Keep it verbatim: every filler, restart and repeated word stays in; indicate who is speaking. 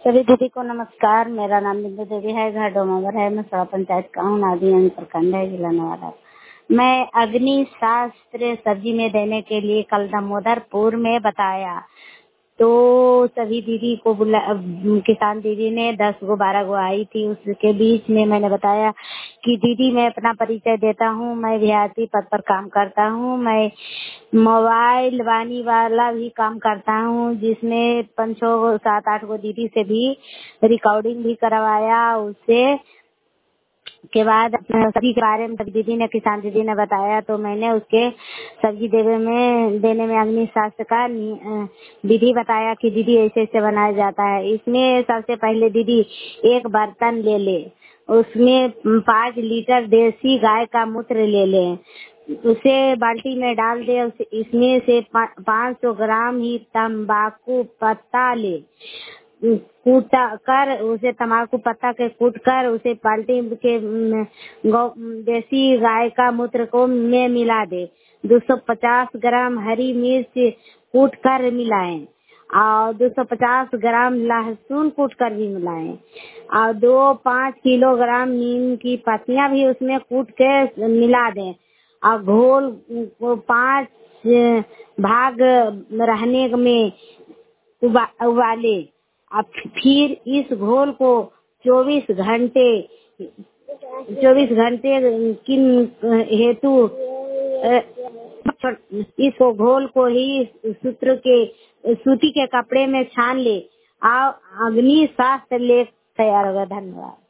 Speaker 1: सभी दीदी को नमस्कार। मेरा नाम बिंदु देवी है, घर डोमावर है, मैं सड़ा पंचायत का हूँ, नादियान प्रखंड है, जिला नवादा। मैं अग्नि शास्त्र सब्जी में देने के लिए कल दामोदरपुर में बताया तो सभी दीदी को बुला, किसान दीदी ने दस गो बारह गो आई थी। उसके बीच में मैंने बताया कि दीदी मैं अपना परिचय देता हूँ, मैं विद्यार्थी पद पर काम करता हूँ, मैं मोबाइल वाणी वाला भी काम करता हूँ, जिसमें पाँच छह सात आठ गो दीदी से भी रिकॉर्डिंग भी करवाया। उससे के बाद सब्जी के बारे में सभी दीदी ने किसान दीदी ने बताया तो मैंने उसके सब्जी देने में देने में अग्नि शास्त्र का विधि बताया कि दीदी ऐसे ऐसे बनाया जाता है। इसमें सबसे पहले दीदी एक बर्तन ले ले, उसमें पाँच लीटर देसी गाय का मूत्र ले ले, उसे बाल्टी में डाल दे, इसमें से पाँच सौ ग्राम ही तंबाकू पत्ता ले, कूट कर उसे तंबाकू पत्ता के कूट कर उसे बाल्टी के देसी गाय का मूत्र को में मिला दे। दो सौ पचास ग्राम हरी मिर्च कूट कर मिलाएं और दो सौ पचास ग्राम लहसुन कूट कर भी मिलाएं और दो पाँच किलोग्राम नीम की पत्तियां भी उसमें कूट के मिला दें और घोल को पाँच भाग रहने में उबा, उबाले। अब फिर इस घोल को चौबीस घंटे चौबीस घंटे किन हेतु इस घोल को ही सूत्र के सूती के कपड़े में छान ले और अग्नि शास्त्र लेप तैयार होगा। धन्यवाद।